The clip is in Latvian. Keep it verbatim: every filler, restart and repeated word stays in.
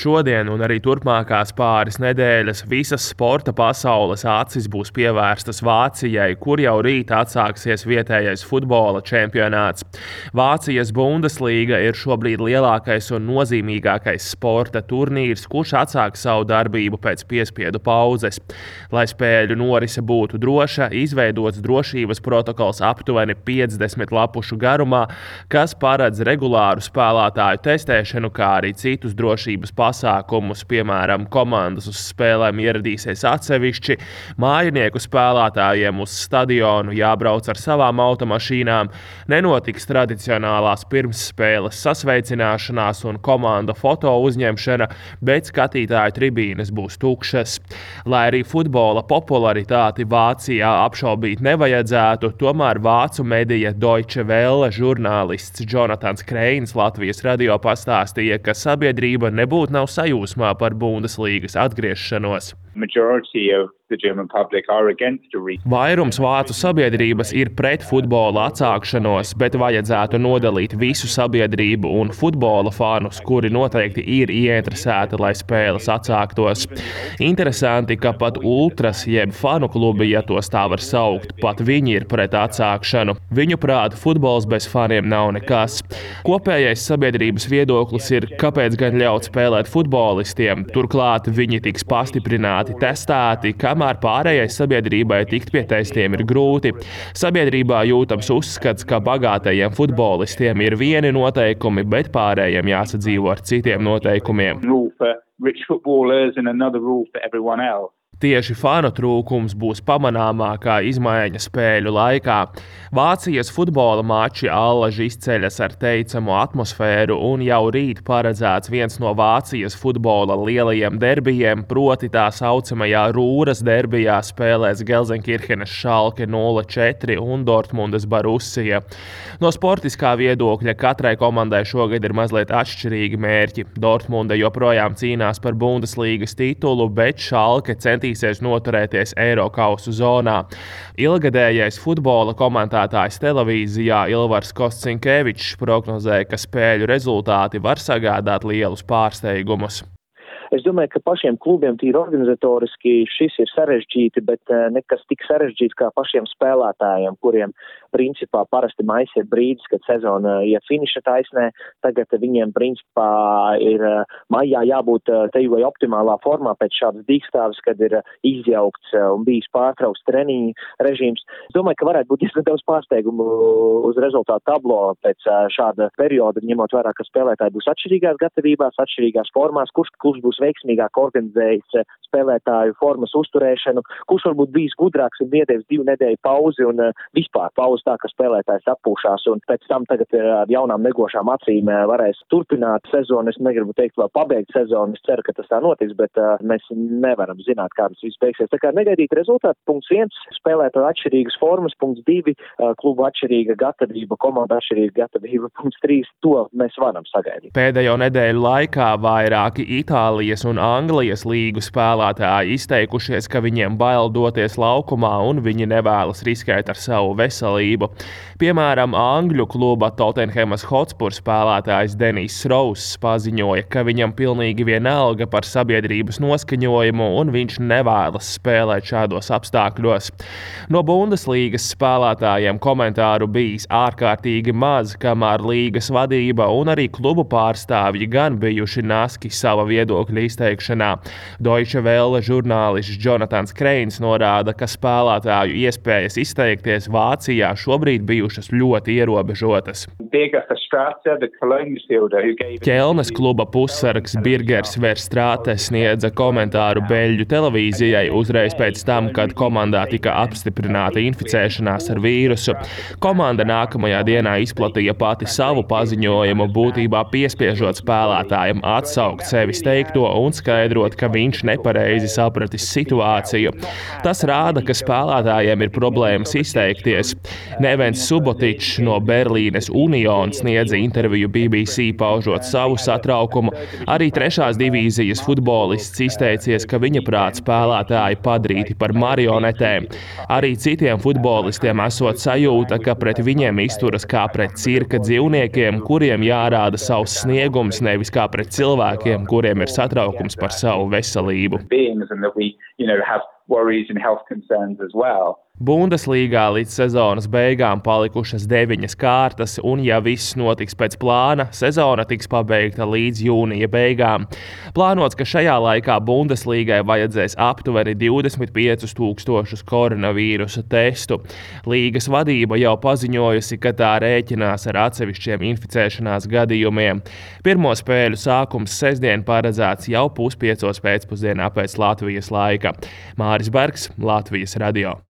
Šodien un arī turpmākās pāris nedēļas visas sporta pasaules acis būs pievērstas Vācijai, kur jau rīt atsāksies vietējais futbola čempionāts. Vācijas Bundesliga ir šobrīd lielākais un nozīmīgākais sporta turnīrs, kurš atsāk savu darbību pēc piespiedu pauzes. Lai spēļu norise būtu droša, izveidots drošības protokols aptuveni piecdesmit lapušu garumā, kas paredz regulāru spēlētāju testēšanu, kā arī citus drošības pasākumus, piemēram, komandas uz spēlēm ieradīsies atsevišķi, mājinieku spēlētājiem uz stadionu jābrauc ar savām automašīnām, nenotiks tradicionālās pirmsspēles sasveicināšanās un komanda foto uzņemšana, bet skatītāju tribīnes būs tukšas. Lai arī futbola popularitāti Vācijā apšaubīt nevajadzētu, tomēr vācu medija Deutsche Welle žurnālists Jonatans Kreins Latvijas radio pastāstīja, ka sabiedrība nebūtu nav sajūsmā par Bundesligas atgriešanos. Vairums vācu sabiedrības ir pret futbola atsākšanos, bet vajadzētu nodalīt visu sabiedrību un futbola fanus, kuri noteikti ir ieinteresēti, lai spēles atsāktos. Interesanti, ka pat ultras jeb fanu klubi, ja tos tā var saukt, pat viņi ir pret atsākšanu. Viņu prāt, futbols bez faniem nav nekas. Kopējais sabiedrības viedoklis ir, kāpēc gan ļaut spēlēt futbolistiem, turklāt viņi tiks pastiprināti, testēti, kamēr pārējais sabiedrībai tikt pie testiem ir grūti. Sabiedrībā jūtams uzskats, ka bagātajiem futbolistiem ir vieni noteikumi, bet pārējiem jāsadzīvo ar citiem noteikumiem. Tieši fanu trūkums būs pamanāmākā izmaiņa spēļu laikā. Vācijas futbola mači allaži izceļas ar teicamu atmosfēru un jau rīt paredzēts viens no Vācijas futbola lielajiem derbijiem, proti tā saucamajā Rūras derbijā spēlēs Gelsenkirchenes Schalke nulle četri un Dortmundas Borussia. No sportiskā viedokļa katrai komandai šogad ir mazliet atšķirīgi mērķi. Dortmunda joprojām cīnās par Bundesligas titulu, bet Schalke centīsies noturēties Eirokausu zonā. Ilgadējais futbola komentētājs televīzijā Ilvars Koscinkevičs prognozēja, ka spēļu rezultāti var sagādāt lielus pārsteigumus. Es domāju, ka pašiem klubiem tīri organizatoriski šis ir sarežģīti, bet nekas tik sarežģīts kā pašiem spēlētājiem, kuriem principā parasti maisa ir brīdis, kad sezona iet finiša taisnē. Tagad viņiem principā ir maijā jābūt teju vai optimālā formā pēc šādas dīkstāves, kad ir izjaukts un bijis pārtraukts treniņu režīms. Es domāju, ka varētu būt diezgan daudz pārsteigumu uz rezultātu tablo pēc šāda perioda, ņemot vērā, ka spēlētāji būs atšķirīgās gatavībās, atšķirīgās formās, kurš klubs būs veiksmīgāk organizējis spēlētāju formas uzturēšanu, kurš varbūt bijis gudrāks un iedevis divu nedēļu pauzi un vispār pauzi tā, ka spēlētājs atpūšās un pēc tam tagad ar jaunām negošām acīm varēs turpināt sezonu. Es negribu teikt vēl pabeigt sezonu, es ceru, ka tas tā notiks, bet uh, mēs nevaram zināt, kā tas viss beigsies. Tā kā negaidīt rezultātu, punkts viens, spēlētāju atšķirīgas formas, punkts divi, uh, klubu atšķirīga gatavība, komanda atšķirīga gatavība, punkts trīs, to mēs varam sagaidīt. Pēdējo nedēļu laikā vairāki Itālijas un Anglijas līgu spēlētāji izteikušies, ka viņiem bail doties laukumā un viņi nevēlas riskēt ar savu veselību. Piemēram, Angļu kluba Tottenhamas Hotspur spēlētājs Denijs Rauss paziņoja, ka viņam pilnīgi vienalga par sabiedrības noskaņojumu un viņš nevēlas spēlēt šādos apstākļos. No Bundeslīgas spēlētājiem komentāru bijis ārkārtīgi maz, kamēr līgas vadība un arī klubu pārstāvji gan bijuši naski sava viedokļa izteikšanā. Deutsche Welle žurnālists Jonatans Kreins norāda, ka spēlētāju iespējas izteikties Vācijā šobrīd bijušas ļoti ierobežotas. Ķelnes kluba pussargs Birgers Verstrāte sniedza komentāru Beļģu televīzijai uzreiz pēc tam, kad komandā tika apstiprināta inficēšanās ar vīrusu. Komanda nākamajā dienā izplatīja pati savu paziņojumu, būtībā piespiežot spēlētājiem atsaukt sevis teikto un skaidrot, ka viņš nepareizi sapratis situāciju. Tas rāda, ka spēlētājiem ir problēmas izteikties. Nevens Subotičs no Berlīnes Union sniedza interviju B B C paužot savu satraukumu. Arī trešās divīzijas futbolists izteicies, ka viņa prāt spēlētāji padarīti par marionetēm. Arī citiem futbolistiem esot sajūta, ka pret viņiem izturas kā pret cirka dzīvniekiem, kuriem jārāda savs sniegums, nevis kā pret cilvēkiem, kuriem ir satraukumā. satraukums par savu veselību. Bundeslīgā līdz sezonas beigām palikušas deviņas kārtas, un ja viss notiks pēc plāna, sezona tiks pabeigta līdz jūnija beigām. Plānots, ka šajā laikā Bundeslīgai vajadzēs aptuveni divdesmit piecus tūkstošus koronavīrusa testu. Līgas vadība jau paziņojusi, ka tā rēķinās ar atsevišķiem inficēšanās gadījumiem. Pirmo spēļu sākums sestdien paredzēts jau puspiecos pēcpusdienā pēc Latvijas laika. Māris Bergs, Latvijas radio.